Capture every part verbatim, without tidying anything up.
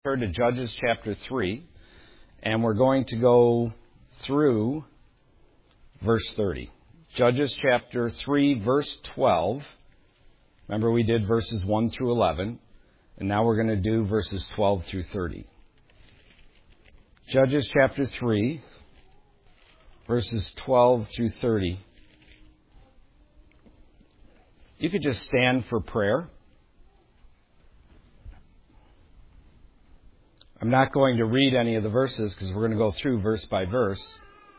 Turn to Judges chapter three, and we're going to go through verse thirty. Judges chapter three, verse twelve. Remember, we did verses one through eleven, and now we're going to do verses twelve through thirty. Judges chapter three, verses twelve through thirty. You could just stand for prayer. I'm not going to read any of the verses because we're going to go through verse by verse.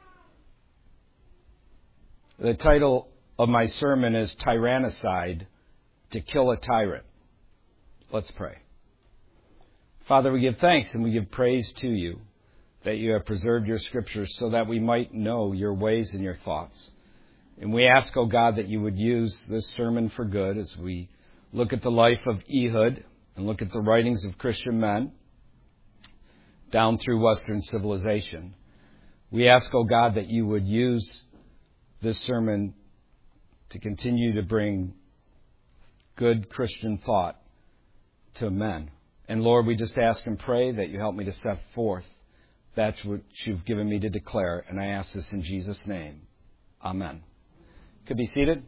The title of my sermon is Tyrannicide, to Kill a Tyrant. Let's pray. Father, we give thanks and we give praise to you that you have preserved your scriptures so that we might know your ways and your thoughts. And we ask, O God, that you would use this sermon for good as we look at the life of Ehud and look at the writings of Christian men down through Western civilization. We ask, O God, that you would use this sermon to continue to bring good Christian thought to men. And Lord, we just ask and pray that you help me to set forth that which you've given me to declare. And I ask this in Jesus' name. Amen. Could be seated.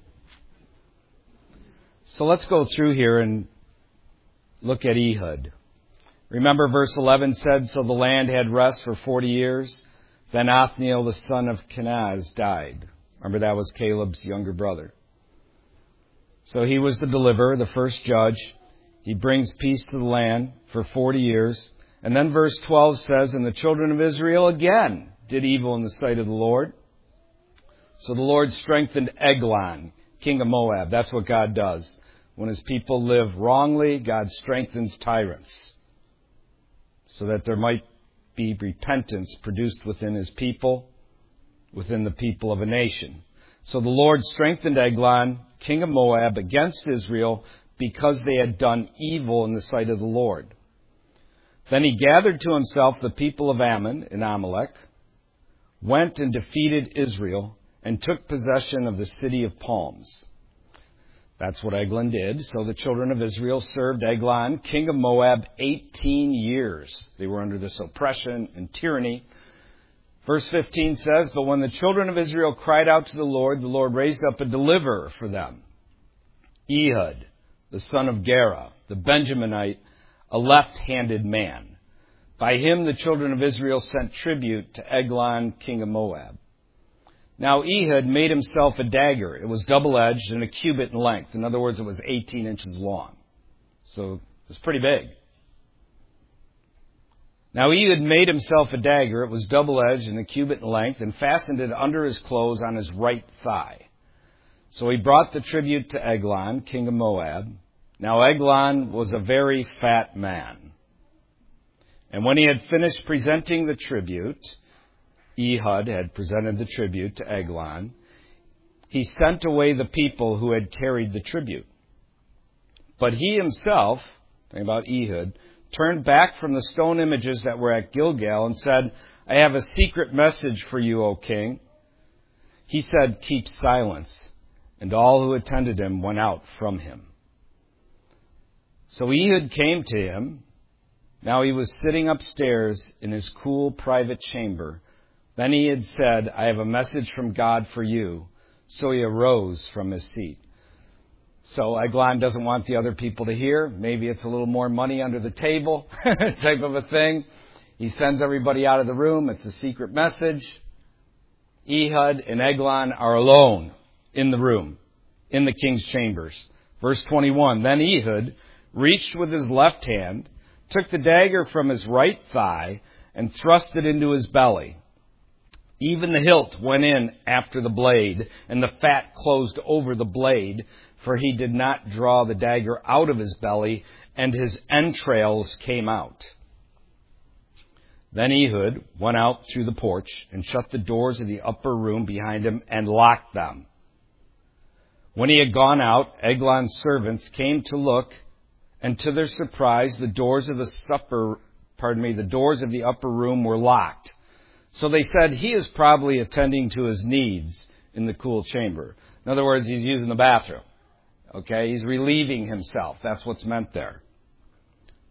So let's go through here and look at Ehud. Remember verse eleven said, so the land had rest for forty years. Then Othniel, the son of Kenaz, died. Remember, that was Caleb's younger brother. So he was the deliverer, the first judge. He brings peace to the land for forty years. And then verse twelve says, and the children of Israel again did evil in the sight of the Lord. So the Lord strengthened Eglon, king of Moab. That's what God does. When his people live wrongly, God strengthens tyrants, so that there might be repentance produced within his people, within the people of a nation. So the Lord strengthened Eglon, king of Moab, against Israel, because they had done evil in the sight of the Lord. Then he gathered to himself the people of Ammon and Amalek, went and defeated Israel, and took possession of the city of palms. That's what Eglon did. So the children of Israel served Eglon, king of Moab, eighteen years. They were under this oppression and tyranny. Verse fifteen says, but when the children of Israel cried out to the Lord, the Lord raised up a deliverer for them. Ehud, the son of Gera, the Benjaminite, a left-handed man. By him the children of Israel sent tribute to Eglon, king of Moab. Now Ehud made himself a dagger. It was double-edged and a cubit in length. In other words, it was eighteen inches long. So it was pretty big. Now Ehud made himself a dagger. It was double-edged and a cubit in length, and fastened it under his clothes on his right thigh. So he brought the tribute to Eglon, king of Moab. Now Eglon was a very fat man. And when he had finished presenting the tribute, Ehud had presented the tribute to Eglon, he sent away the people who had carried the tribute. But he himself, talking about Ehud, turned back from the stone images that were at Gilgal and said, I have a secret message for you, O king. He said, keep silence. And all who attended him went out from him. So Ehud came to him. Now he was sitting upstairs in his cool private chamber. Then he had said, I have a message from God for you. So he arose from his seat. So Eglon doesn't want the other people to hear. Maybe it's a little more money under the table type of a thing. He sends everybody out of the room. It's a secret message. Ehud and Eglon are alone in the room, in the king's chambers. Verse twenty-one, then Ehud reached with his left hand, took the dagger from his right thigh, and thrust it into his belly. Even the hilt went in after the blade, and the fat closed over the blade, for he did not draw the dagger out of his belly, and his entrails came out. Then Ehud went out through the porch and shut the doors of the upper room behind him and locked them. When he had gone out, Eglon's servants came to look, and to their surprise, the doors of the supper, pardon me, the doors of the upper room were locked. So they said, he is probably attending to his needs in the cool chamber. In other words, he's using the bathroom. Okay, he's relieving himself. That's what's meant there.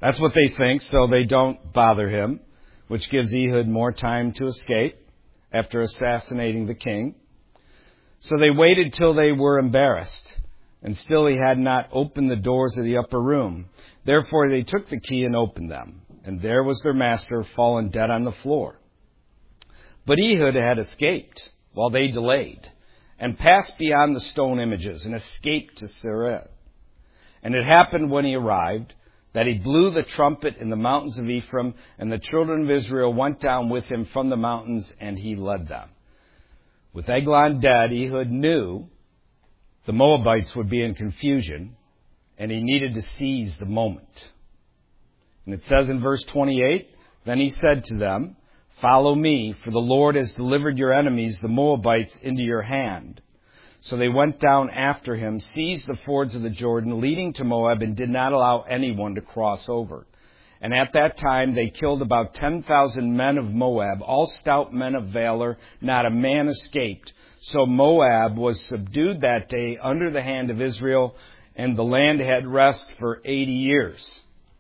That's what they think, so they don't bother him, which gives Ehud more time to escape after assassinating the king. So they waited till they were embarrassed, and still he had not opened the doors of the upper room. Therefore they took the key and opened them, and there was their master fallen dead on the floor. But Ehud had escaped while they delayed, and passed beyond the stone images, and escaped to Seirah. And it happened when he arrived, that he blew the trumpet in the mountains of Ephraim, and the children of Israel went down with him from the mountains, and he led them. With Eglon dead, Ehud knew the Moabites would be in confusion, and he needed to seize the moment. And it says in verse twenty-eight, then he said to them, follow me, for the Lord has delivered your enemies, the Moabites, into your hand. So they went down after him, seized the fords of the Jordan, leading to Moab, and did not allow anyone to cross over. And at that time they killed about ten thousand men of Moab, all stout men of valor, not a man escaped. So Moab was subdued that day under the hand of Israel, and the land had rest for eighty years.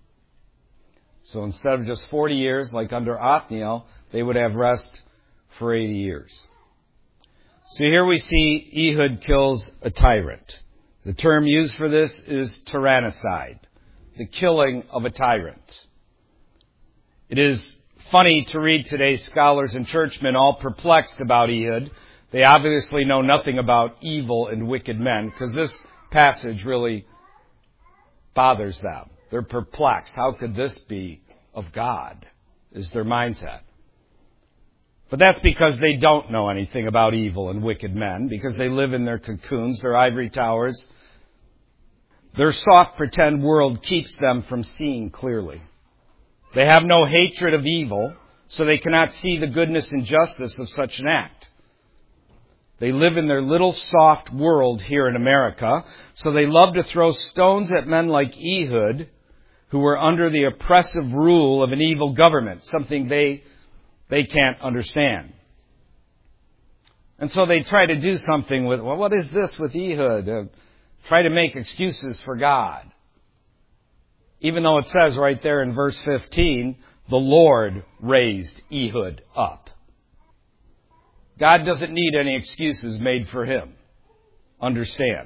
So instead of just forty years, like under Othniel, they would have rest for eighty years. So here we see Ehud kills a tyrant. The term used for this is tyrannicide, the killing of a tyrant. It is funny to read today's scholars and churchmen all perplexed about Ehud. They obviously know nothing about evil and wicked men, because this passage really bothers them. They're perplexed. How could this be of God, is their mindset. But that's because they don't know anything about evil and wicked men, because they live in their cocoons, their ivory towers. Their soft pretend world keeps them from seeing clearly. They have no hatred of evil, so they cannot see the goodness and justice of such an act. They live in their little soft world here in America, so they love to throw stones at men like Ehud, who were under the oppressive rule of an evil government, something they they can't understand. And so they try to do something with, well, what is this with Ehud? Uh, try to make excuses for God. Even though it says right there in verse fifteen, the Lord raised Ehud up. God doesn't need any excuses made for him. Understand.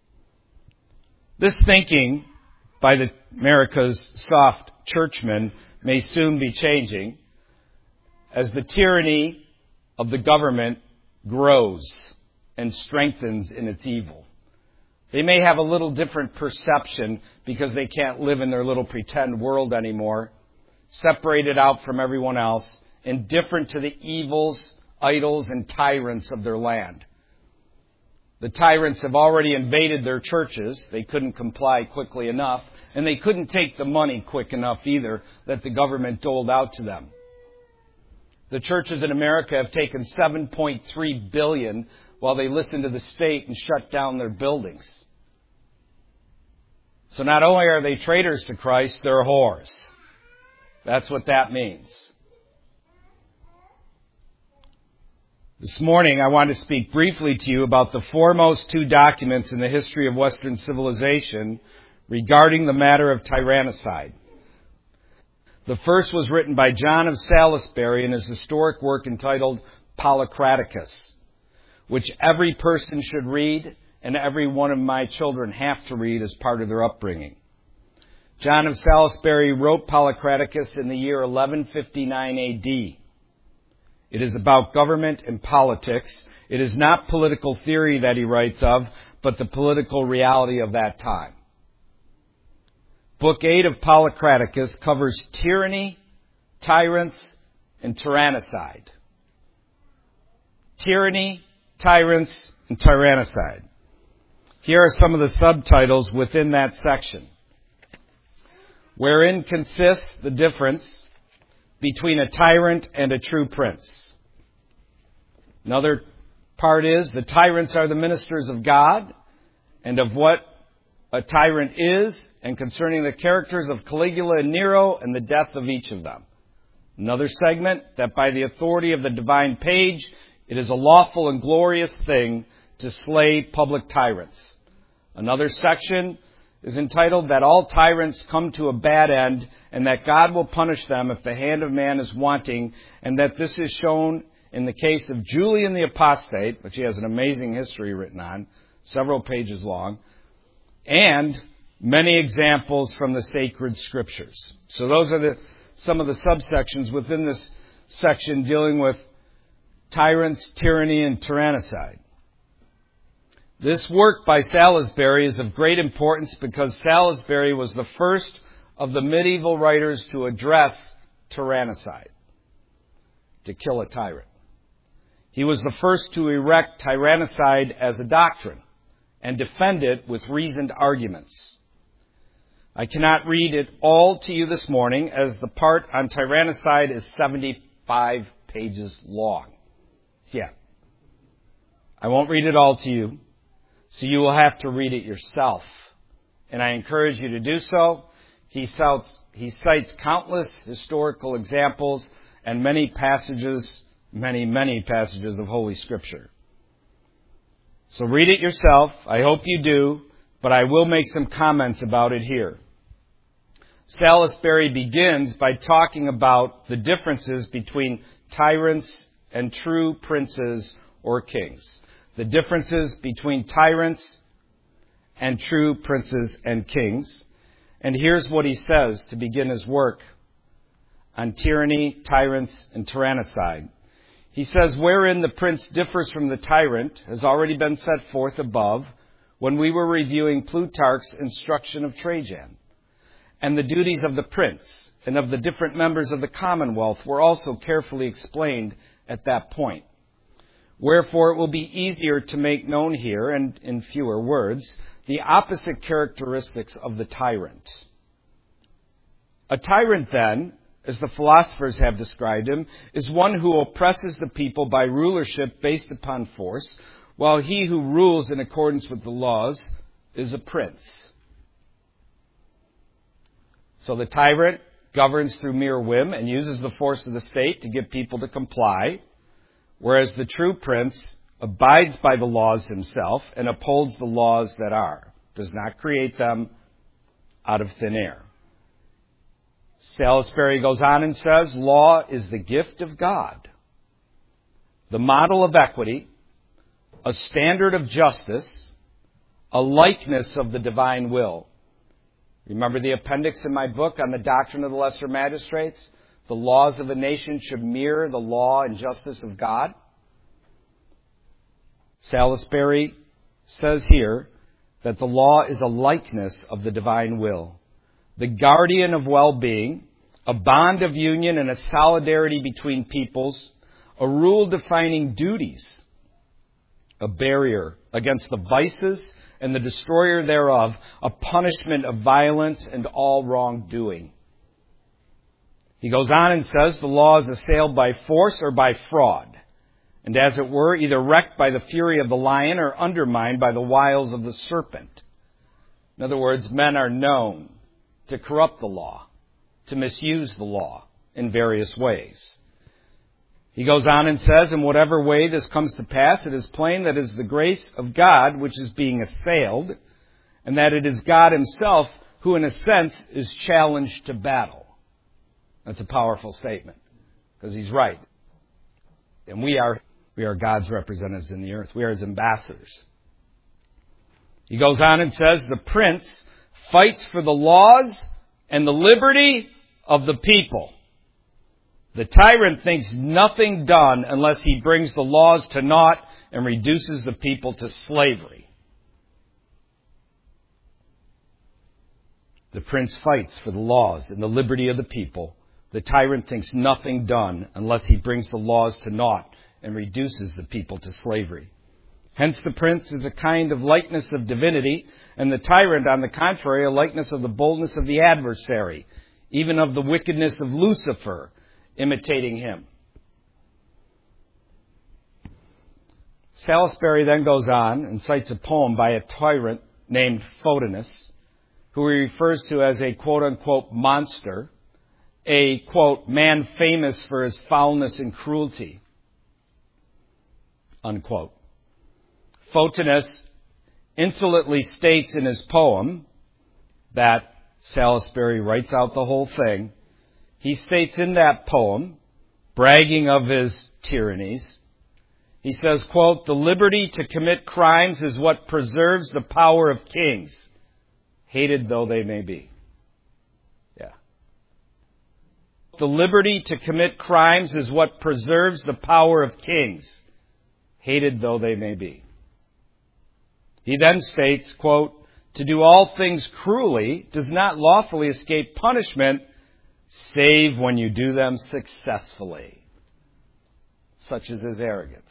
This thinking by the America's soft churchmen may soon be changing as the tyranny of the government grows and strengthens in its evil. They may have a little different perception because they can't live in their little pretend world anymore, separated out from everyone else, indifferent to the evils, idols, and tyrants of their land. The tyrants have already invaded their churches. They couldn't comply quickly enough, and they couldn't take the money quick enough either that the government doled out to them. The churches in America have taken seven point three billion dollars while they listened to the state and shut down their buildings. So not only are they traitors to Christ, they're whores. That's what that means. This morning, I want to speak briefly to you about the foremost two documents in the history of Western civilization regarding the matter of tyrannicide. The first was written by John of Salisbury in his historic work entitled Polycraticus, which every person should read and every one of my children have to read as part of their upbringing. John of Salisbury wrote Polycraticus in the year eleven fifty-nine A D. It is about government and politics. It is not political theory that he writes of, but the political reality of that time. Book eight of Polycraticus covers tyranny, tyrants, and tyrannicide. Tyranny, tyrants, and tyrannicide. Here are some of the subtitles within that section. Wherein consists the difference between a tyrant and a true prince. Another part is the tyrants are the ministers of God, and of what a tyrant is, and concerning the characters of Caligula and Nero and the death of each of them. Another segment, that by the authority of the divine page, it is a lawful and glorious thing to slay public tyrants. Another section is entitled That All Tyrants Come to a Bad End, and that God will punish them if the hand of man is wanting, and that this is shown in the case of Julian the Apostate, which he has an amazing history written on, several pages long, and many examples from the sacred scriptures. So those are the, some of the subsections within this section dealing with tyrants, tyranny, and tyrannicide. This work by Salisbury is of great importance because Salisbury was the first of the medieval writers to address tyrannicide, to kill a tyrant. He was the first to erect tyrannicide as a doctrine and defend it with reasoned arguments. I cannot read it all to you this morning, as the part on tyrannicide is seventy-five pages long. Yeah. I won't read it all to you, so you will have to read it yourself. And I encourage you to do so. He cites, he cites countless historical examples and many passages, many, many passages of Holy Scripture. So read it yourself. I hope you do, but I will make some comments about it here. Salisbury begins by talking about the differences between tyrants and true princes or kings. The differences between tyrants and true princes and kings. And here's what he says to begin his work on tyranny, tyrants, and tyrannicide. He says, wherein the prince differs from the tyrant has already been set forth above when we were reviewing Plutarch's instruction of Trajan. And the duties of the prince and of the different members of the commonwealth were also carefully explained at that point. Wherefore it will be easier to make known here, and in fewer words, the opposite characteristics of the tyrant. A tyrant, then, as the philosophers have described him, is one who oppresses the people by rulership based upon force, while he who rules in accordance with the laws is a prince. So the tyrant governs through mere whim and uses the force of the state to get people to comply, whereas the true prince abides by the laws himself and upholds the laws that are, does not create them out of thin air. Salisbury goes on and says, law is the gift of God, the model of equity, a standard of justice, a likeness of the divine will. Remember the appendix in my book on the doctrine of the lesser magistrates? The laws of a nation should mirror the law and justice of God. Salisbury says here that the law is a likeness of the divine will, the guardian of well-being, a bond of union and a solidarity between peoples, a rule defining duties, a barrier against the vices and the destroyer thereof, a punishment of violence and all wrongdoing. He goes on and says the law is assailed by force or by fraud, and as it were, either wrecked by the fury of the lion or undermined by the wiles of the serpent. In other words, men are known to corrupt the law, to misuse the law in various ways. He goes on and says, in whatever way this comes to pass, it is plain that it is the grace of God which is being assailed, and that it is God himself who, in a sense, is challenged to battle. That's a powerful statement, because he's right. And we are, we are God's representatives in the earth. We are his ambassadors. He goes on and says, the prince fights for the laws and the liberty of the people. The tyrant thinks nothing done unless he brings the laws to naught and reduces the people to slavery. The prince fights for the laws and the liberty of the people. The tyrant thinks nothing done unless he brings the laws to naught and reduces the people to slavery. Hence the prince is a kind of likeness of divinity, and the tyrant, on the contrary, a likeness of the boldness of the adversary, even of the wickedness of Lucifer, imitating him. Salisbury then goes on and cites a poem by a tyrant named Photinus, who he refers to as a quote-unquote monster, a, quote, man famous for his foulness and cruelty, unquote. Photinus insolently states in his poem that Salisbury writes out the whole thing. He states in that poem, bragging of his tyrannies, he says, quote, "The liberty to commit crimes is what preserves the power of kings, hated though they may be." Yeah. "The liberty to commit crimes is what preserves the power of kings, hated though they may be." He then states, quote, "To do all things cruelly does not lawfully escape punishment, save when you do them successfully." Such is his arrogance.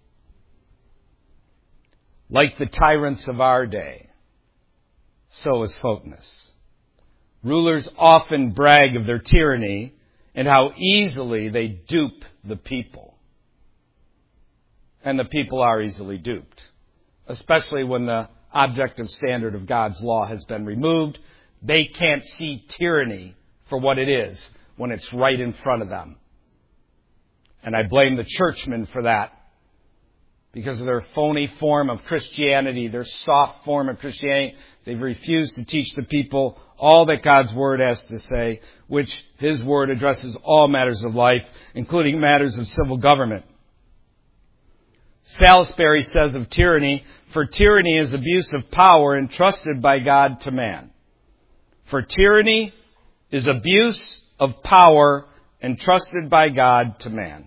Like the tyrants of our day, so is Photinus. Rulers often brag of their tyranny and how easily they dupe the people. And the people are easily duped, especially when the objective standard of God's law has been removed. They can't see tyranny for what it is when it's right in front of them. And I blame the churchmen for that, because of their phony form of Christianity, their soft form of Christianity. They've refused to teach the people all that God's Word has to say, which His Word addresses all matters of life, including matters of civil government. Salisbury says of tyranny, "For tyranny is abuse of power entrusted by God to man." For tyranny is abuse of power entrusted by God to man.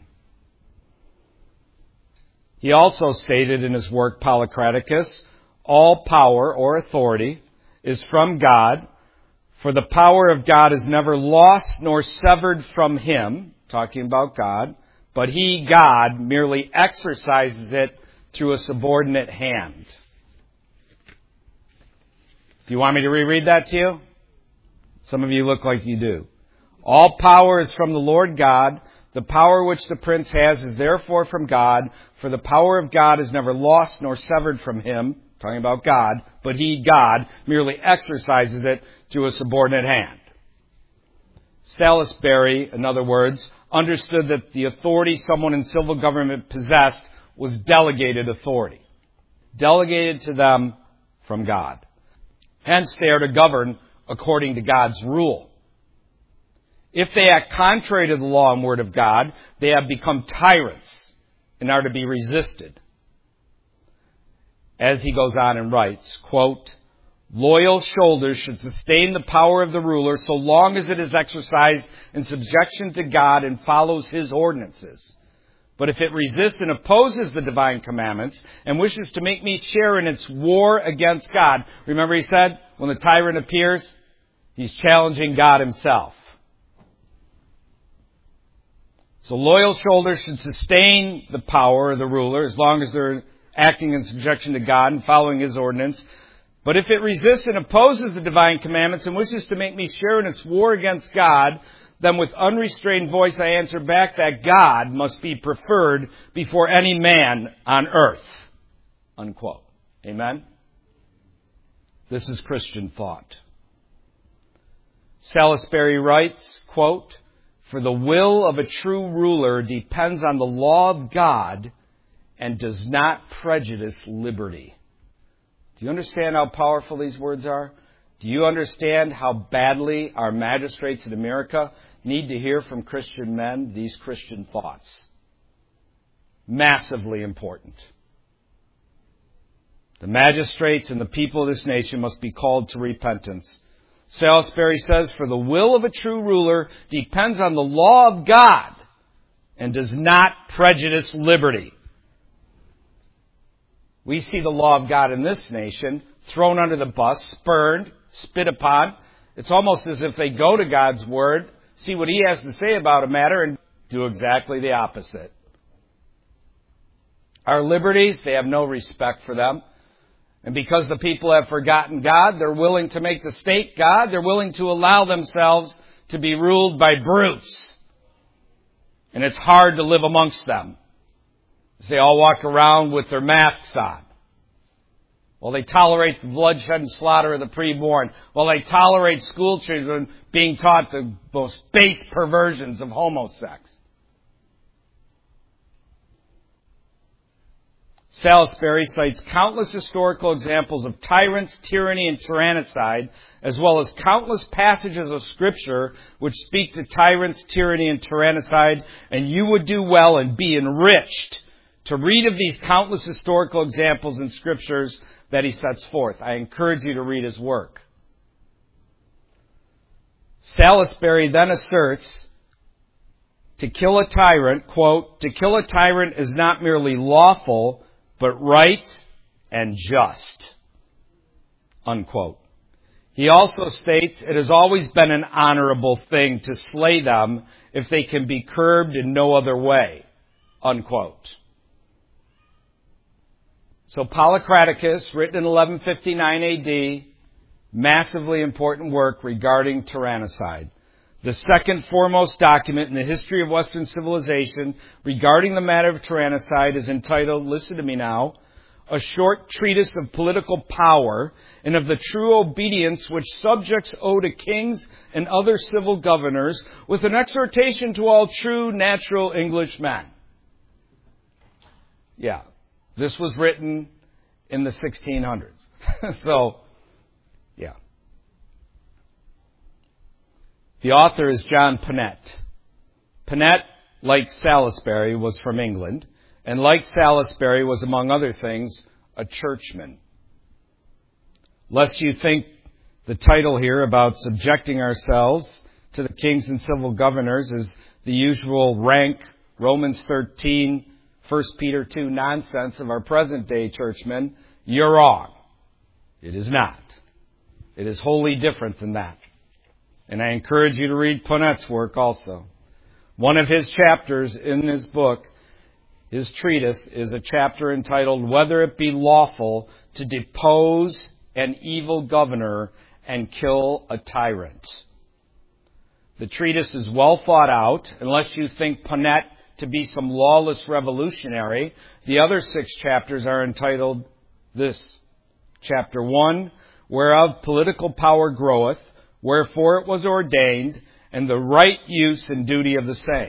He also stated in his work Polycraticus, "All power or authority is from God, for the power of God is never lost nor severed from Him," talking about God, "but He, God, merely exercises it through a subordinate hand." Do you want me to reread that to you? Some of you look like you do. "All power is from the Lord God. The power which the prince has is therefore from God, for the power of God is never lost nor severed from Him," talking about God, "but He, God, merely exercises it through a subordinate hand." Salisbury, in other words, understood that the authority someone in civil government possessed was delegated authority, delegated to them from God. Hence, they are to govern according to God's rule. If they act contrary to the law and word of God, they have become tyrants and are to be resisted. As he goes on and writes, quote, "Loyal shoulders should sustain the power of the ruler so long as it is exercised in subjection to God and follows His ordinances. But if it resists and opposes the divine commandments and wishes to make me share in its war against God," remember he said, when the tyrant appears, he's challenging God Himself. So loyal shoulders should sustain the power of the ruler as long as they're acting in subjection to God and following His ordinance. But if it resists and opposes the divine commandments and wishes to make me share in its war against God, then with unrestrained voice I answer back that God must be preferred before any man on earth. Unquote. Amen? This is Christian thought. Salisbury writes, quote, "For the will of a true ruler depends on the law of God and does not prejudice liberty." Do you understand how powerful these words are? Do you understand how badly our magistrates in America need to hear from Christian men these Christian thoughts? Massively important. The magistrates and the people of this nation must be called to repentance. Salisbury says, "For the will of a true ruler depends on the law of God and does not prejudice liberty." We see the law of God in this nation thrown under the bus, spurned, spit upon. It's almost as if they go to God's Word, see what He has to say about a matter, and do exactly the opposite. Our liberties, they have no respect for them. And because the people have forgotten God, they're willing to make the state God. They're willing to allow themselves to be ruled by brutes. And it's hard to live amongst them, as they all walk around with their masks on, while they tolerate the bloodshed and slaughter of the preborn, while they tolerate school children being taught the most base perversions of homosex. Salisbury cites countless historical examples of tyrants, tyranny, and tyrannicide, as well as countless passages of Scripture which speak to tyrants, tyranny, and tyrannicide, and you would do well and be enriched to read of these countless historical examples in Scriptures that he sets forth. I encourage you to read his work. Salisbury then asserts, to kill a tyrant, quote, to kill a tyrant is not merely lawful, but right and just, unquote. He also states it has always been an honorable thing to slay them if they can be curbed in no other way, unquote. So Polycraticus, written in eleven fifty-nine A D, massively important work regarding tyrannicide. The second foremost document in the history of Western civilization regarding the matter of tyrannicide is entitled, listen to me now, A Short Treatise of Political Power and of the True Obedience which Subjects Owe to Kings and Other Civil Governors, with an exhortation to all true, natural English men. Yeah, this was written in the sixteen hundreds. So, yeah. The author is John Ponet. Ponet, like Salisbury, was from England, and like Salisbury was, among other things, a churchman. Lest you think the title here about subjecting ourselves to the kings and civil governors is the usual rank Romans thirteen, First Peter two nonsense of our present-day churchmen, you're wrong. It is not. It is wholly different than that. And I encourage you to read Ponet's work also. One of his chapters in his book, his treatise, is a chapter entitled, Whether It Be Lawful to Depose an Evil Governor and Kill a Tyrant. The treatise is well thought out, unless you think Ponet to be some lawless revolutionary. The other six chapters are entitled this. Chapter one, Whereof Political Power Groweth, Wherefore it was ordained, and the right use and duty of the same.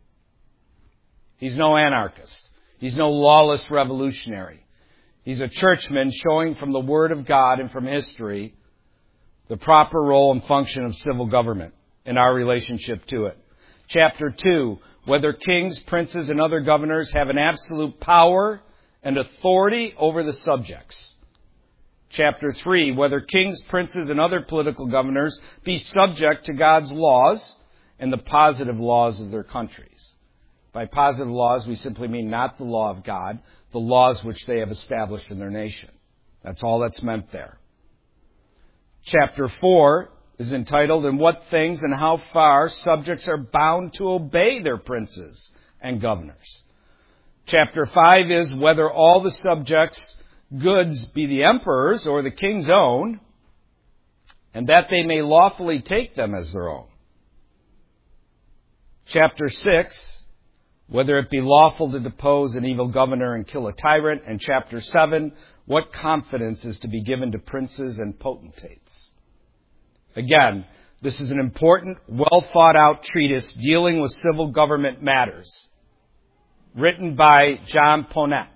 He's no anarchist. He's no lawless revolutionary. He's a churchman showing from the Word of God and from history the proper role and function of civil government and our relationship to it. Chapter two, whether kings, princes, and other governors have an absolute power and authority over the subjects. Chapter three, whether kings, princes, and other political governors be subject to God's laws and the positive laws of their countries. By positive laws, we simply mean not the law of God, the laws which they have established in their nation. That's all that's meant there. Chapter four is entitled, In What Things and How Far Subjects Are Bound to Obey Their Princes and Governors. Chapter five is, Whether all the subjects' goods be the emperor's or the king's own, and that they may lawfully take them as their own. Chapter six, whether it be lawful to depose an evil governor and kill a tyrant. And chapter seven, what confidence is to be given to princes and potentates. Again, this is an important, well thought out treatise dealing with civil government matters, written by John Ponet.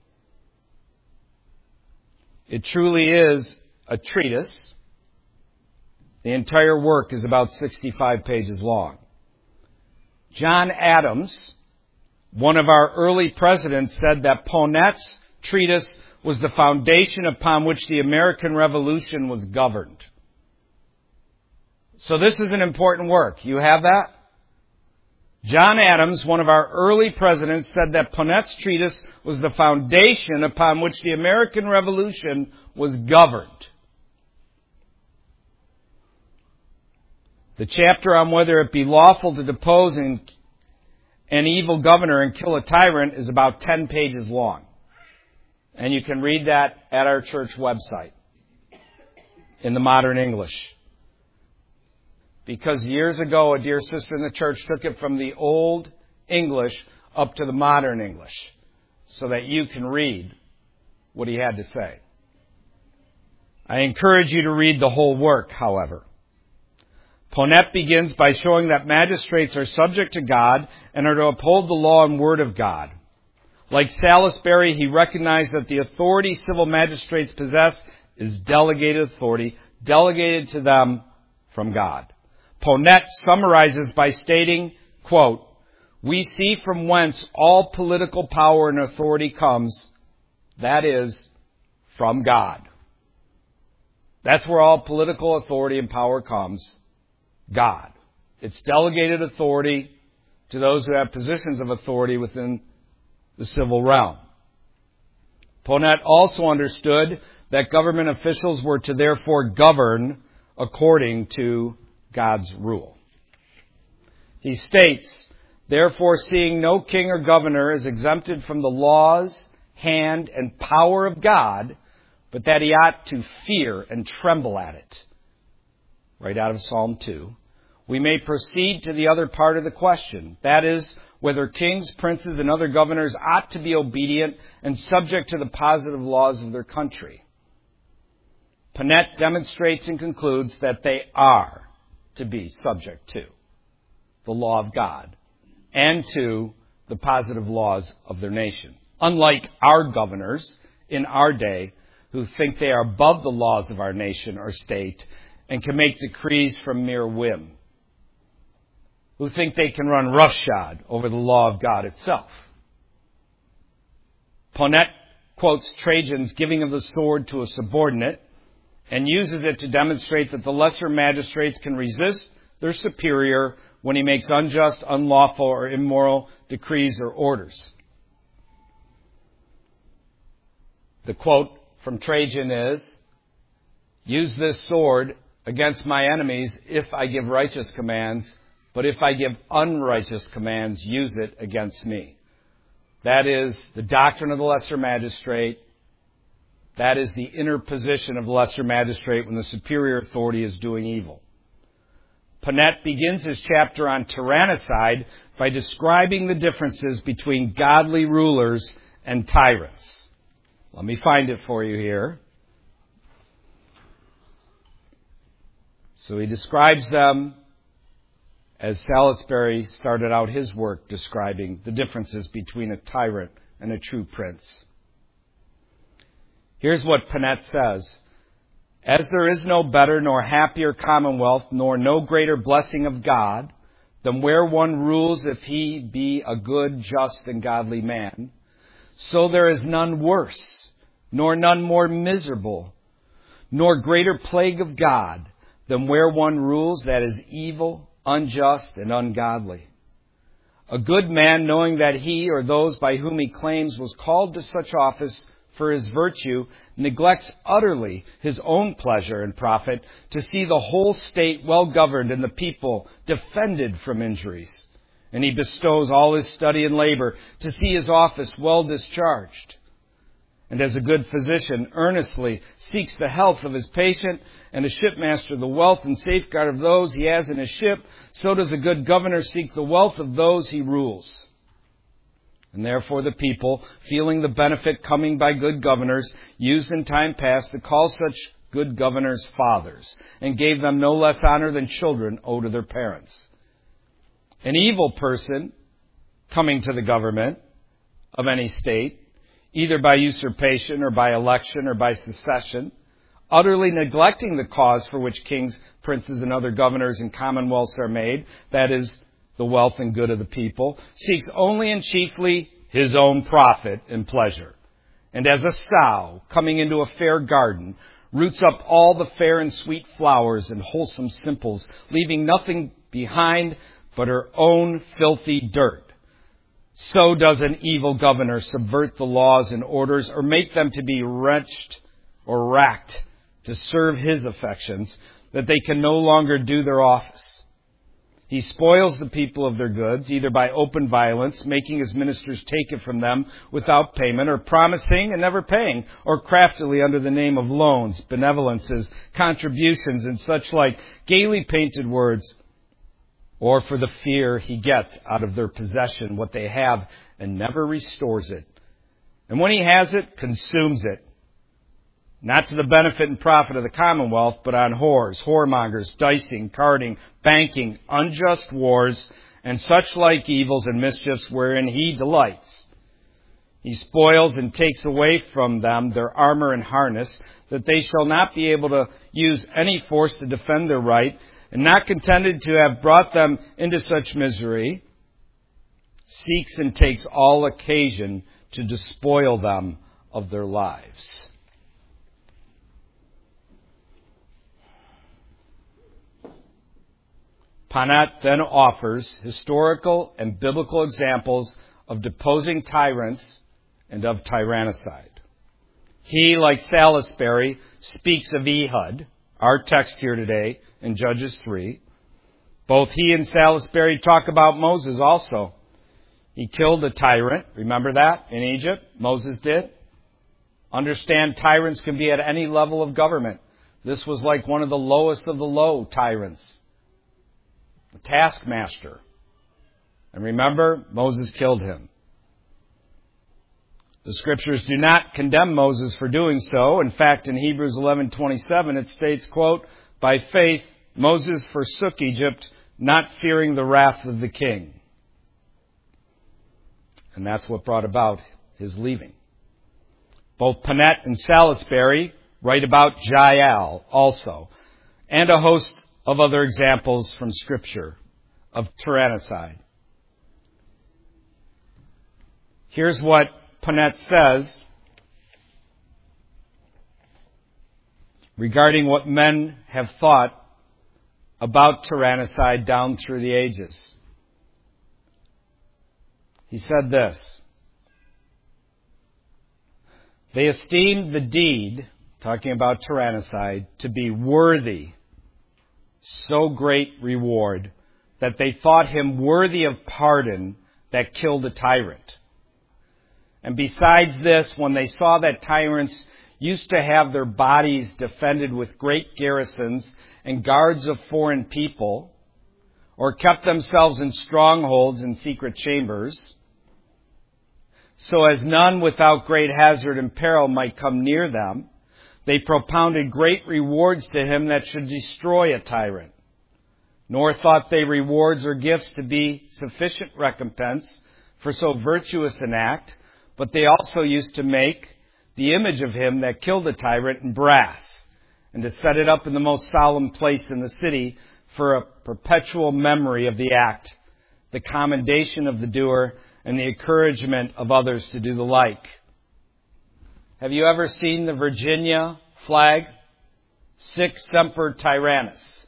It truly is a treatise. The entire work is about sixty-five pages long. John Adams, one of our early presidents, said that Ponet's treatise was the foundation upon which the American Revolution was governed. So this is an important work. You have that? John Adams, one of our early presidents, said that Ponet's treatise was the foundation upon which the American Revolution was governed. The chapter on whether it be lawful to depose an, an evil governor and kill a tyrant is about ten pages long. And you can read that at our church website in the modern English. Because years ago, a dear sister in the church took it from the old English up to the modern English so that you can read what he had to say. I encourage you to read the whole work, however. Ponet begins by showing that magistrates are subject to God and are to uphold the law and word of God. Like Salisbury, he recognized that the authority civil magistrates possess is delegated authority, delegated to them from God. Ponet summarizes by stating, quote, "We see from whence all political power and authority comes, that is, from God." That's where all political authority and power comes, God. It's delegated authority to those who have positions of authority within the civil realm. Ponet also understood that government officials were to therefore govern according to God's rule. He states, "Therefore, seeing no king or governor is exempted from the laws, hand, and power of God, but that he ought to fear and tremble at it." Right out of Psalm two. We may proceed to the other part of the question. That is, whether kings, princes, and other governors ought to be obedient and subject to the positive laws of their country. Ponet demonstrates and concludes that they are to be subject to the law of God and to the positive laws of their nation. Unlike our governors in our day who think they are above the laws of our nation or state and can make decrees from mere whim, who think they can run roughshod over the law of God itself. Ponet quotes Trajan's giving of the sword to a subordinate and uses it to demonstrate that the lesser magistrates can resist their superior when he makes unjust, unlawful, or immoral decrees or orders. The quote from Trajan is, "Use this sword against my enemies if I give righteous commands, but if I give unrighteous commands, use it against me." That is the doctrine of the lesser magistrate. That is the inner position of the lesser magistrate when the superior authority is doing evil. Ponet begins his chapter on tyrannicide by describing the differences between godly rulers and tyrants. Let me find it for you here. So he describes them as Salisbury started out his work describing the differences between a tyrant and a true prince. Here's what Ponet says. "As there is no better nor happier commonwealth, nor no greater blessing of God, than where one rules if he be a good, just, and godly man, so there is none worse, nor none more miserable, nor greater plague of God, than where one rules that is evil, unjust, and ungodly. A good man, knowing that he or those by whom he claims was called to such office for his virtue, neglects utterly his own pleasure and profit to see the whole state well governed and the people defended from injuries. And he bestows all his study and labor to see his office well discharged. And as a good physician earnestly seeks the health of his patient, and a shipmaster the wealth and safeguard of those he has in his ship, so does a good governor seek the wealth of those he rules. And therefore the people, feeling the benefit coming by good governors, used in time past to call such good governors fathers, and gave them no less honor than children owe to their parents. An evil person coming to the government of any state, either by usurpation or by election or by secession, utterly neglecting the cause for which kings, princes, and other governors and commonwealths are made, that is, the wealth and good of the people, seeks only and chiefly his own profit and pleasure. And as a sow coming into a fair garden, roots up all the fair and sweet flowers and wholesome simples, leaving nothing behind but her own filthy dirt. So does an evil governor subvert the laws and orders, or make them to be wrenched or racked to serve his affections, that they can no longer do their office. He spoils the people of their goods, either by open violence, making his ministers take it from them without payment, or promising and never paying, or craftily under the name of loans, benevolences, contributions, and such like gaily painted words, or for the fear he gets out of their possession what they have and never restores it. And when he has it, consumes it, not to the benefit and profit of the commonwealth, but on whores, whoremongers, dicing, carding, banking, unjust wars, and such like evils and mischiefs wherein he delights. He spoils and takes away from them their armor and harness, that they shall not be able to use any force to defend their right, and not contented to have brought them into such misery, seeks and takes all occasion to despoil them of their lives. Panet then offers historical and biblical examples of deposing tyrants and of tyrannicide. He, like Salisbury, speaks of Ehud, our text here today in Judges three. Both he and Salisbury talk about Moses also. He killed a tyrant, remember that, in Egypt? Moses did. Understand, tyrants can be at any level of government. This was like one of the lowest of the low tyrants. The taskmaster. And remember, Moses killed him. The Scriptures do not condemn Moses for doing so. In fact, in Hebrews eleven twenty-seven, it states, quote, "By faith, Moses forsook Egypt, not fearing the wrath of the king." And that's what brought about his leaving. Both Panet and Salisbury write about Jael also, and a host of other examples from Scripture of tyrannicide. Here's what Panet says regarding what men have thought about tyrannicide down through the ages. He said this: "They esteemed the deed," talking about tyrannicide, "to be worthy so great reward that they thought him worthy of pardon that killed a tyrant. And besides this, when they saw that tyrants used to have their bodies defended with great garrisons and guards of foreign people, or kept themselves in strongholds and secret chambers, so as none without great hazard and peril might come near them, they propounded great rewards to him that should destroy a tyrant. Nor thought they rewards or gifts to be sufficient recompense for so virtuous an act, but they also used to make the image of him that killed the tyrant in brass, and to set it up in the most solemn place in the city for a perpetual memory of the act, the commendation of the doer, and the encouragement of others to do the like." Have you ever seen the Virginia flag? Sic semper tyrannis.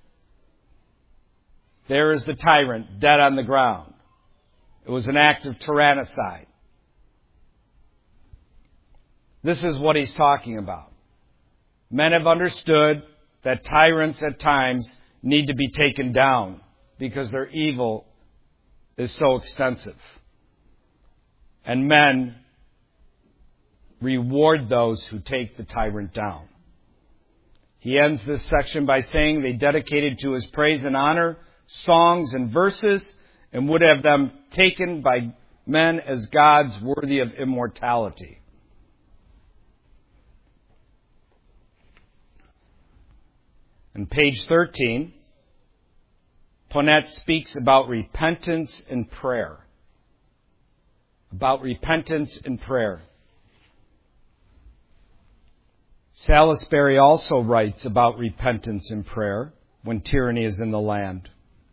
There is the tyrant dead on the ground. It was an act of tyrannicide. This is what he's talking about. Men have understood that tyrants at times need to be taken down because their evil is so extensive. And men reward those who take the tyrant down. He ends this section by saying they dedicated to his praise and honor songs and verses, and would have them taken by men as gods worthy of immortality. On page thirteen, Panet speaks about repentance and prayer. About repentance and prayer. Salisbury also writes about repentance and prayer when tyranny is in the land.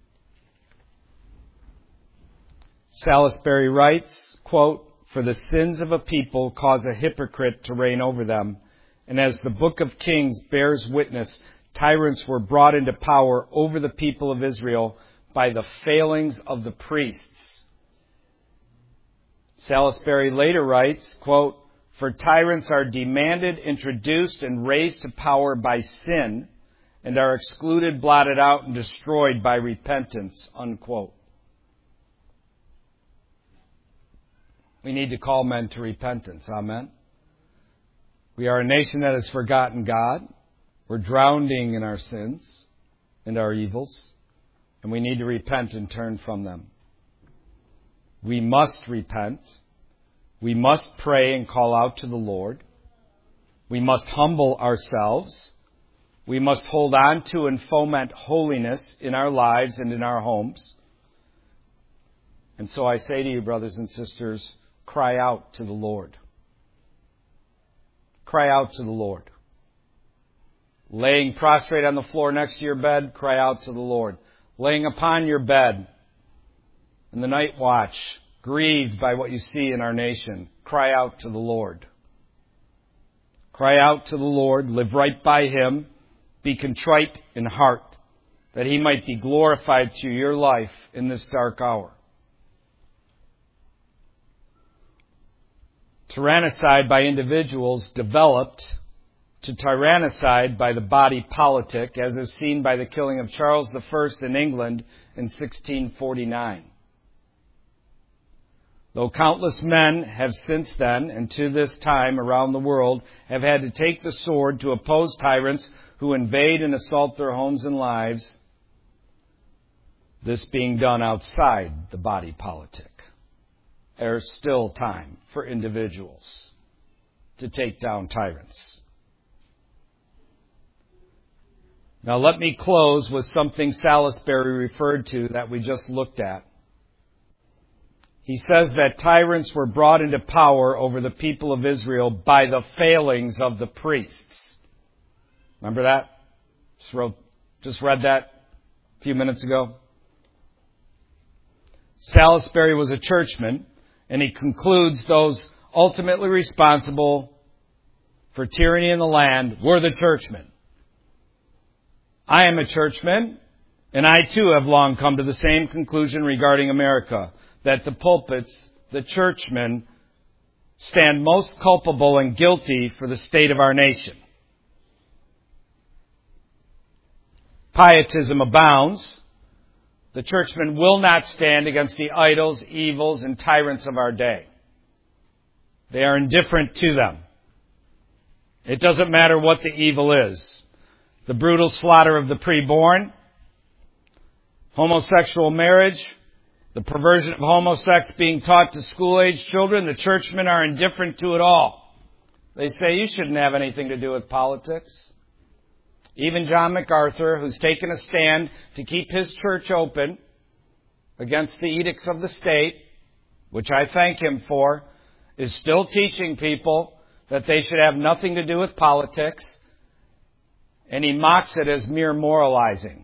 Salisbury writes, quote, "For the sins of a people cause a hypocrite to reign over them, and as the book of Kings bears witness, tyrants were brought into power over the people of Israel by the failings of the priests." Salisbury later writes, quote, "For tyrants are demanded, introduced, and raised to power by sin, and are excluded, blotted out, and destroyed by repentance," unquote. We need to call men to repentance. Amen. We are a nation that has forgotten God. We're drowning in our sins and our evils, and we need to repent and turn from them. We must repent. We must pray and call out to the Lord. We must humble ourselves. We must hold on to and foment holiness in our lives and in our homes. And so I say to you, brothers and sisters, cry out to the Lord. Cry out to the Lord. Laying prostrate on the floor next to your bed, cry out to the Lord. Laying upon your bed in the night watch, grieved by what you see in our nation, cry out to the Lord. Cry out to the Lord, live right by Him, be contrite in heart, that He might be glorified through your life in this dark hour. Tyrannicide by individuals developed to tyrannicide by the body politic, as is seen by the killing of Charles the First in England in sixteen forty-nine. Though countless men have since then, and to this time around the world, have had to take the sword to oppose tyrants who invade and assault their homes and lives, this being done outside the body politic, there's still time for individuals to take down tyrants. Now let me close with something Salisbury referred to that we just looked at. He says that tyrants were brought into power over the people of Israel by the failings of the priests. Remember that? Just, wrote, just read that a few minutes ago. Salisbury was a churchman, and he concludes those ultimately responsible for tyranny in the land were the churchmen. I am a churchman, and I too have long come to the same conclusion regarding America, that the pulpits, the churchmen, stand most culpable and guilty for the state of our nation. Pietism abounds. The churchmen will not stand against the idols, evils, and tyrants of our day. They are indifferent to them. It doesn't matter what the evil is. The brutal slaughter of the preborn, homosexual marriage, the perversion of homosex being taught to school-age children, the churchmen are indifferent to it all. They say you shouldn't have anything to do with politics. Even John MacArthur, who's taken a stand to keep his church open against the edicts of the state, which I thank him for, is still teaching people that they should have nothing to do with politics, and he mocks it as mere moralizing.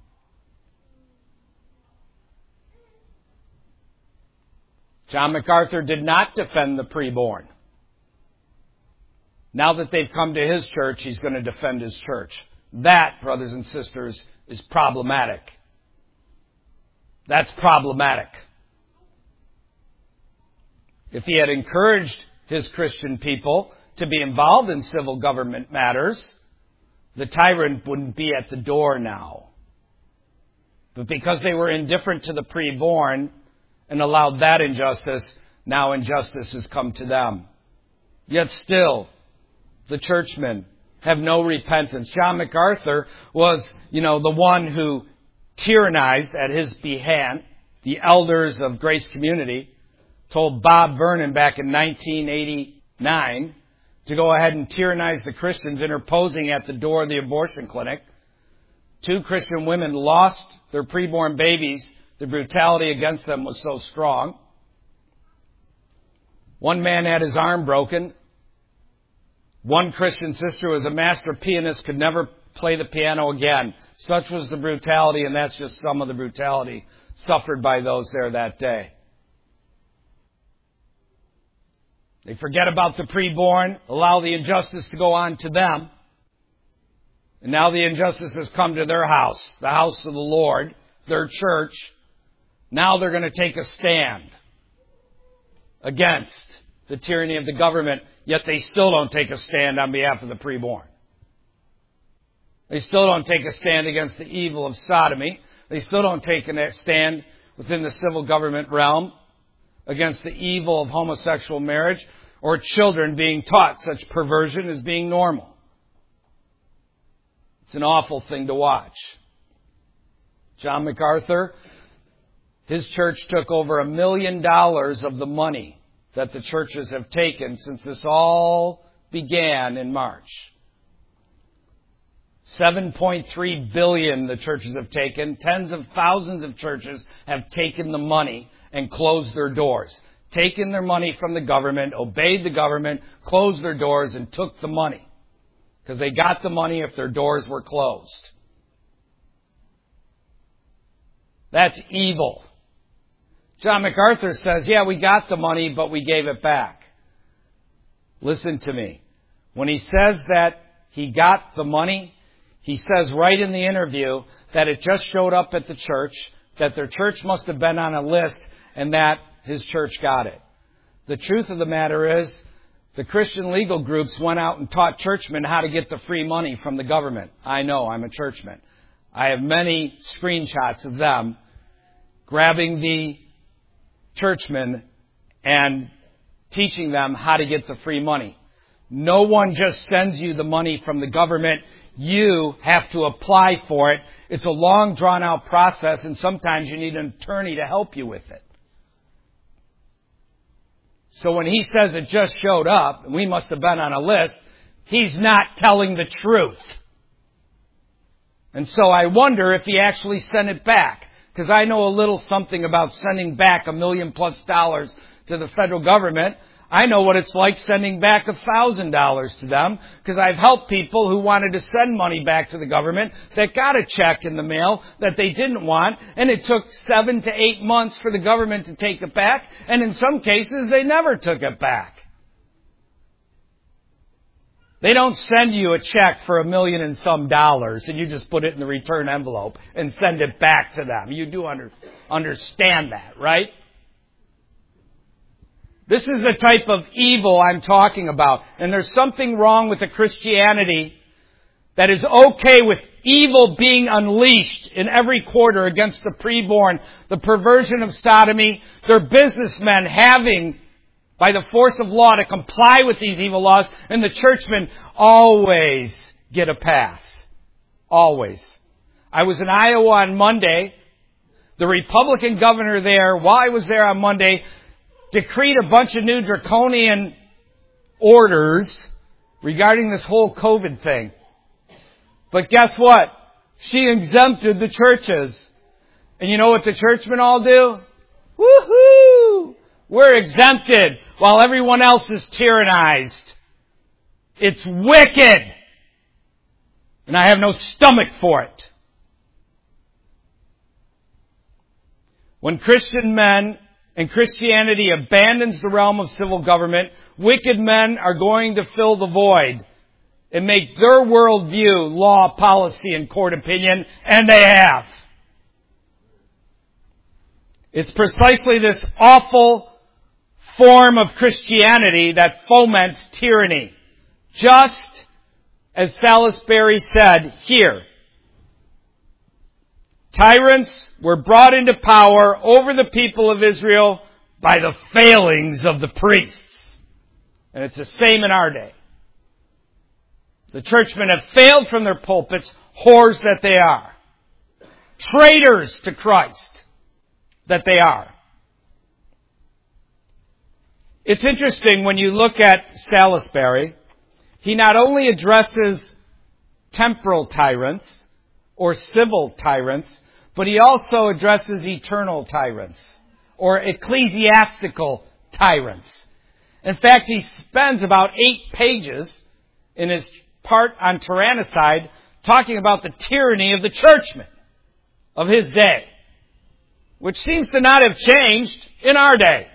John MacArthur did not defend the preborn. Now that they've come to his church, he's going to defend his church. That, brothers and sisters, is problematic. That's problematic. If he had encouraged his Christian people to be involved in civil government matters, the tyrant wouldn't be at the door now. But because they were indifferent to the preborn and allowed that injustice, now injustice has come to them. Yet still, the churchmen have no repentance. John MacArthur was, you know, the one who tyrannized at his behest. The elders of Grace Community told Bob Vernon back in nineteen eighty-nine to go ahead and tyrannize the Christians, interposing at the door of the abortion clinic. Two Christian women lost their preborn babies. The brutality against them was so strong. One man had his arm broken. One Christian sister who was a master pianist could never play the piano again. Such was the brutality, and that's just some of the brutality suffered by those there that day. They forget about the preborn, allow the injustice to go on to them. And now the injustice has come to their house, the house of the Lord, their church. Now they're going to take a stand against the tyranny of the government, yet they still don't take a stand on behalf of the preborn. They still don't take a stand against the evil of sodomy. They still don't take a stand within the civil government realm against the evil of homosexual marriage or children being taught such perversion as being normal. It's an awful thing to watch. John MacArthur, his church took over a million dollars of the money that the churches have taken since this all began in March. seven point three billion dollars the churches have taken. Tens of thousands of churches have taken the money and closed their doors. taken their money from the government, obeyed the government, closed their doors, and took the money. Because they got the money if their doors were closed. That's evil. John MacArthur says, yeah, we got the money, but we gave it back. Listen to me. When he says that he got the money, he says right in the interview that it just showed up at the church, that their church must have been on a list, and that his church got it. The truth of the matter is, the Christian legal groups went out and taught churchmen how to get the free money from the government. I know, I'm a churchman. I have many screenshots of them grabbing the churchmen and teaching them how to get the free money. No one just sends you the money from the government. You have to apply for it. It's a long, drawn-out process, and sometimes you need an attorney to help you with it. So when he says it just showed up, and we must have been on a list, he's not telling the truth. And so I wonder if he actually sent it back. Because I know a little something about sending back a million plus dollars to the federal government. I know what it's like sending back a thousand dollars to them, because I've helped people who wanted to send money back to the government that got a check in the mail that they didn't want, and it took seven to eight months for the government to take it back, and in some cases they never took it back. They don't send you a check for a million and some dollars and you just put it in the return envelope and send it back to them. You do under, understand that, right? This is the type of evil I'm talking about. And there's something wrong with a Christianity that is okay with evil being unleashed in every quarter against the preborn, the perversion of sodomy, their businessmen having, by the force of law, to comply with these evil laws, and the churchmen always get a pass. Always. I was in Iowa on Monday. The Republican governor there, while I was there on Monday, decreed a bunch of new draconian orders regarding this whole COVID thing. But guess what? She exempted the churches. And you know what the churchmen all do? Woohoo! We're exempted while everyone else is tyrannized. It's wicked. And I have no stomach for it. When Christian men and Christianity abandons the realm of civil government, wicked men are going to fill the void and make their worldview law, policy, and court opinion, and they have. It's precisely this awful form of Christianity that foments tyranny. Just as Salisbury said here, tyrants were brought into power over the people of Israel by the failings of the priests. And it's the same in our day. The churchmen have failed from their pulpits, whores that they are. Traitors to Christ that they are. It's interesting when you look at Salisbury, he not only addresses temporal tyrants or civil tyrants, but he also addresses eternal tyrants or ecclesiastical tyrants. In fact, he spends about eight pages in his part on tyrannicide talking about the tyranny of the churchmen of his day, which seems to not have changed in our day.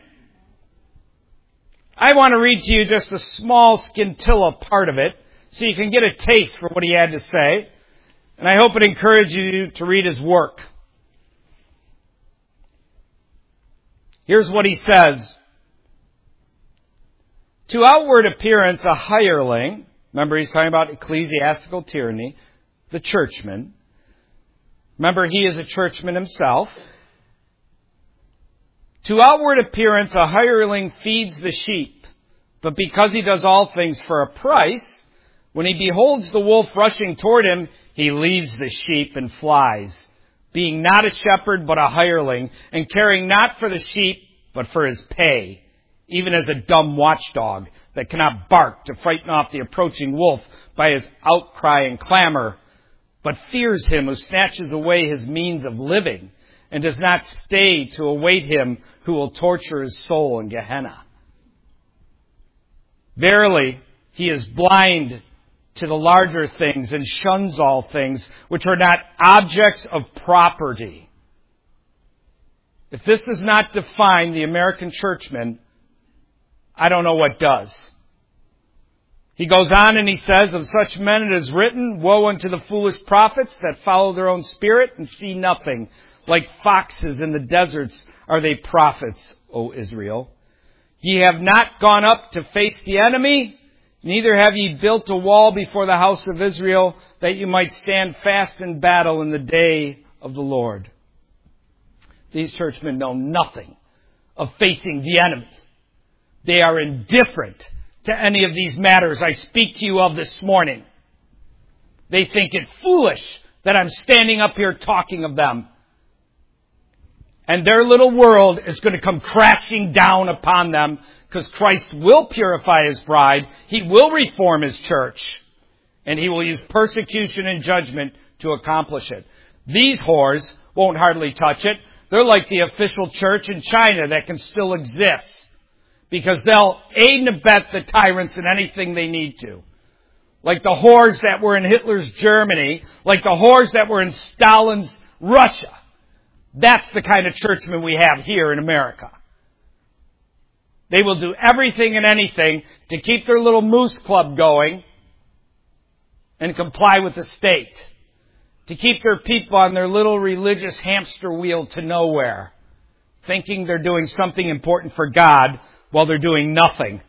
I want to read to you just a small scintilla part of it so you can get a taste for what he had to say. And I hope it encourages you to read his work. Here's what he says. To outward appearance, a hireling, remember he's talking about ecclesiastical tyranny, the churchman. Remember he is a churchman himself. To outward appearance, a hireling feeds the sheep, but because he does all things for a price, when he beholds the wolf rushing toward him, he leaves the sheep and flies, being not a shepherd but a hireling, and caring not for the sheep but for his pay, even as a dumb watchdog that cannot bark to frighten off the approaching wolf by his outcry and clamor, but fears him who snatches away his means of living, and does not stay to await him who will torture his soul in Gehenna. Verily, he is blind to the larger things and shuns all things which are not objects of property. If this does not define the American churchman, I don't know what does. He goes on and he says, of such men it is written, woe unto the foolish prophets that follow their own spirit and see nothing. Like foxes in the deserts are they prophets, O Israel. Ye have not gone up to face the enemy, neither have ye built a wall before the house of Israel, that you might stand fast in battle in the day of the Lord. These churchmen know nothing of facing the enemy. They are indifferent to any of these matters I speak to you of this morning. They think it foolish that I'm standing up here talking of them. And their little world is going to come crashing down upon them because Christ will purify His bride. He will reform His church. And He will use persecution and judgment to accomplish it. These whores won't hardly touch it. They're like the official church in China that can still exist. Because they'll aid and abet the tyrants in anything they need to. Like the whores that were in Hitler's Germany. Like the whores that were in Stalin's Russia. That's the kind of churchmen we have here in America. They will do everything and anything to keep their little moose club going and comply with the state. To keep their people on their little religious hamster wheel to nowhere, thinking they're doing something important for God while they're doing nothing.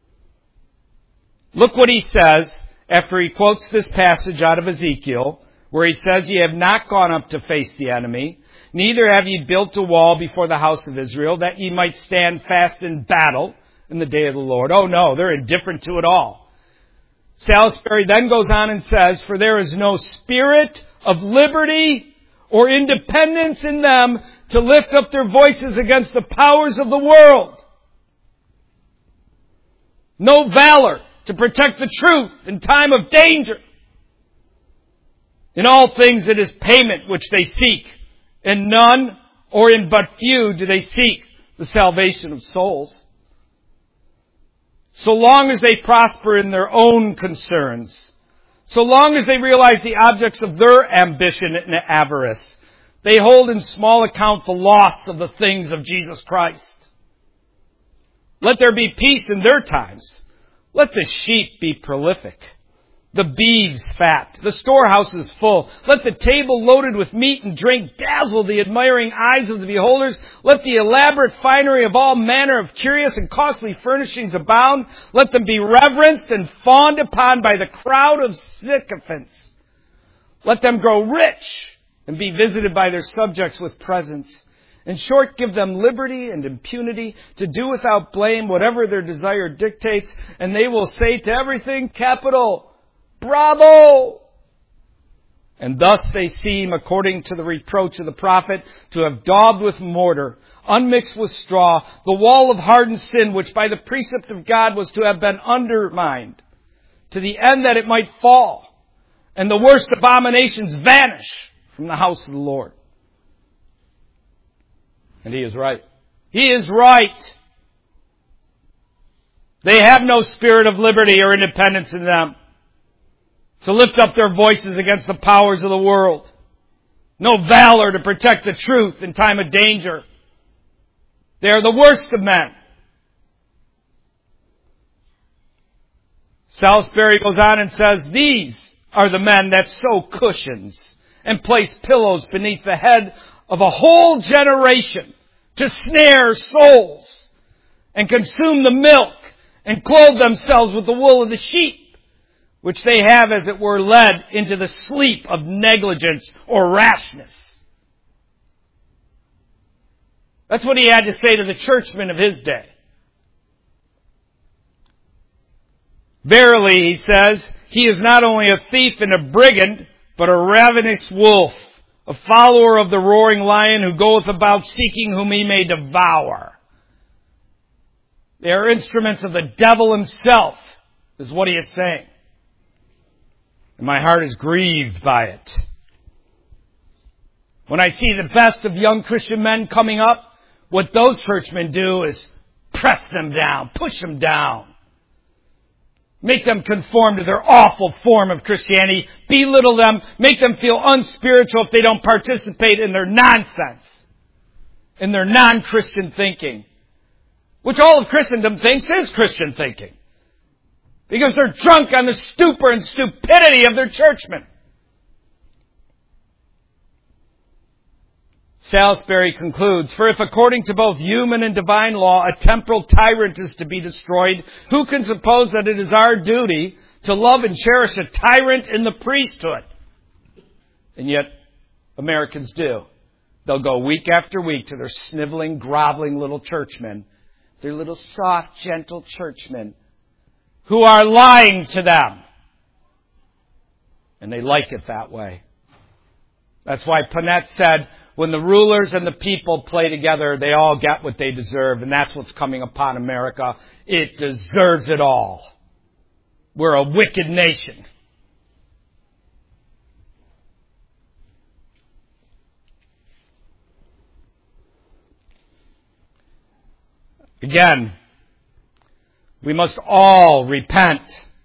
Look what he says after he quotes this passage out of Ezekiel, where he says, ye have not gone up to face the enemy, neither have ye built a wall before the house of Israel, that ye might stand fast in battle in the day of the Lord. Oh no, they're indifferent to it all. Salisbury then goes on and says, for there is no spirit of liberty or independence in them to lift up their voices against the powers of the world. No valor to protect the truth in time of danger. In all things it is payment which they seek. In none or in but few do they seek the salvation of souls. So long as they prosper in their own concerns, so long as they realize the objects of their ambition and avarice, they hold in small account the loss of the things of Jesus Christ. Let there be peace in their times. Let the sheep be prolific, the beeves fat, the storehouses full. Let the table loaded with meat and drink dazzle the admiring eyes of the beholders. Let the elaborate finery of all manner of curious and costly furnishings abound. Let them be reverenced and fawned upon by the crowd of sycophants. Let them grow rich and be visited by their subjects with presents. In short, give them liberty and impunity to do without blame whatever their desire dictates, and they will say to everything, capital, bravo! And thus they seem, according to the reproach of the prophet, to have daubed with mortar, unmixed with straw, the wall of hardened sin, which by the precept of God was to have been undermined, to the end that it might fall, and the worst abominations vanish from the house of the Lord. And he is right. He is right. They have no spirit of liberty or independence in them to lift up their voices against the powers of the world. No valor to protect the truth in time of danger. They are the worst of men. Salisbury goes on and says, these are the men that sew cushions and place pillows beneath the head of a whole generation to snare souls and consume the milk and clothe themselves with the wool of the sheep, which they have, as it were, led into the sleep of negligence or rashness. That's what he had to say to the churchmen of his day. Verily, he says, he is not only a thief and a brigand, but a ravenous wolf, a follower of the roaring lion who goeth about seeking whom he may devour. They are instruments of the devil himself, is what he is saying. And my heart is grieved by it. When I see the best of young Christian men coming up, what those churchmen do is press them down, push them down. Make them conform to their awful form of Christianity, belittle them, make them feel unspiritual if they don't participate in their nonsense, in their non-Christian thinking, which all of Christendom thinks is Christian thinking, because they're drunk on the stupor and stupidity of their churchmen. Salisbury concludes, "For if according to both human and divine law a temporal tyrant is to be destroyed, who can suppose that it is our duty to love and cherish a tyrant in the priesthood?" And yet, Americans do. They'll go week after week to their sniveling, groveling little churchmen, their little soft, gentle churchmen, who are lying to them. And they like it that way. That's why Ponette said, when the rulers and the people play together, they all get what they deserve. And that's what's coming upon America. It deserves it all. We're a wicked nation. Again, we must all repent.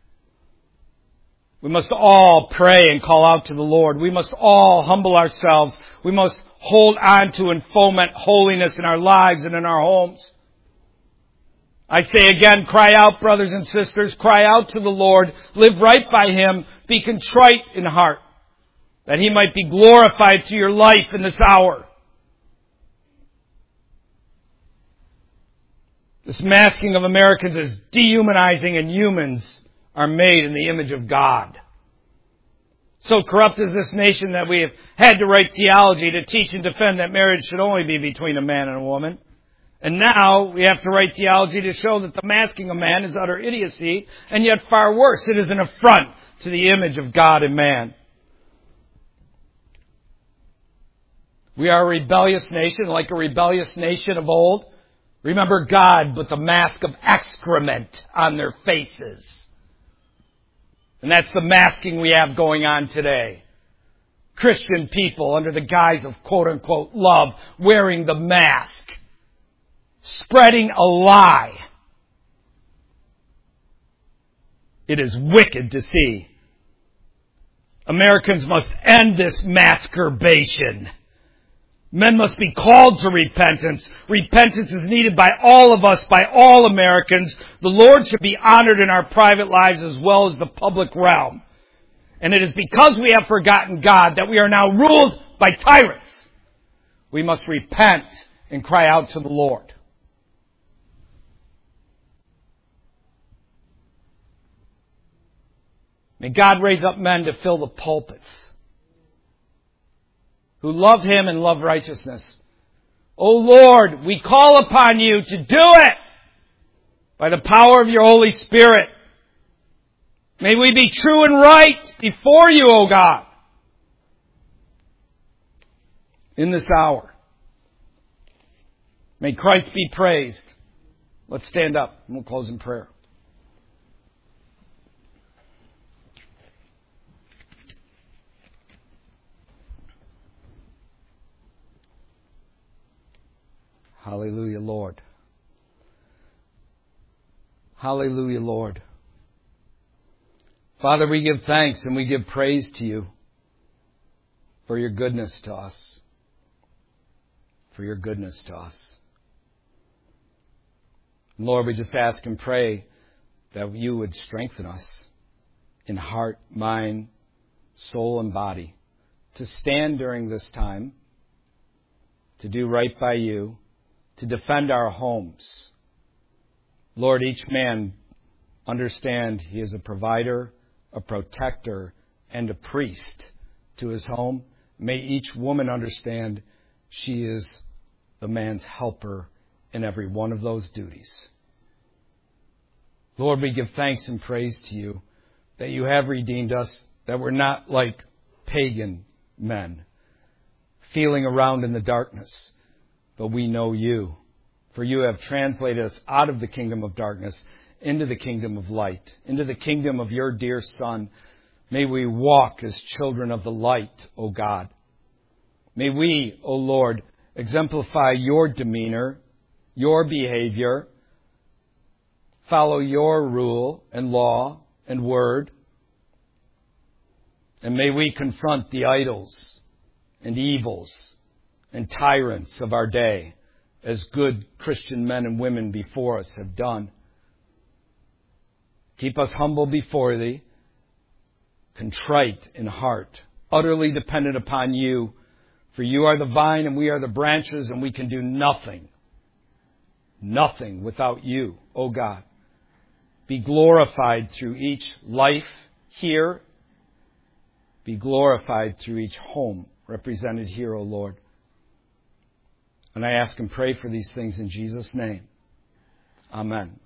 We must all pray and call out to the Lord. We must all humble ourselves. We must hold on to and foment holiness in our lives and in our homes. I say again, cry out, brothers and sisters. Cry out to the Lord. Live right by Him. Be contrite in heart, that He might be glorified through your life in this hour. This masking of Americans is dehumanizing, and humans are made in the image of God. So corrupt is this nation that we have had to write theology to teach and defend that marriage should only be between a man and a woman. And now we have to write theology to show that the masking of man is utter idiocy, and yet far worse, it is an affront to the image of God and man. We are a rebellious nation, like a rebellious nation of old. Remember God, but the mask of excrement on their faces. And that's the masking we have going on today. Christian people under the guise of quote-unquote love, wearing the mask, spreading a lie. It is wicked to see. Americans must end this masturbation. Men must be called to repentance. Repentance is needed by all of us, by all Americans. The Lord should be honored in our private lives as well as the public realm. And it is because we have forgotten God that we are now ruled by tyrants. We must repent and cry out to the Lord. May God raise up men to fill the pulpits, who love Him and love righteousness. O Lord, we call upon You to do it by the power of Your Holy Spirit. May we be true and right before You, O God, in this hour. May Christ be praised. Let's stand up and we'll close in prayer. Hallelujah, Lord. Hallelujah, Lord. Father, we give thanks and we give praise to You for Your goodness to us. For Your goodness to us. Lord, we just ask and pray that You would strengthen us in heart, mind, soul, and body to stand during this time, to do right by You, to defend our homes. Lord, each man understand he is a provider, a protector, and a priest to his home. May each woman understand she is the man's helper in every one of those duties. Lord, we give thanks and praise to You that You have redeemed us, that we're not like pagan men, feeling around in the darkness. But we know You, for You have translated us out of the kingdom of darkness into the kingdom of light, into the kingdom of Your dear Son. May we walk as children of the light, O God. May we, O Lord, exemplify your demeanor, your behavior, follow your rule and law and word. And may we confront the idols and evils and tyrants of our day as good Christian men and women before us have done. Keep us humble before Thee, contrite in heart, utterly dependent upon You, for You are the vine and we are the branches, and we can do nothing, nothing without You, O God. Be glorified through each life here. Be glorified through each home represented here, O Lord. And I ask and pray for these things in Jesus' name. Amen.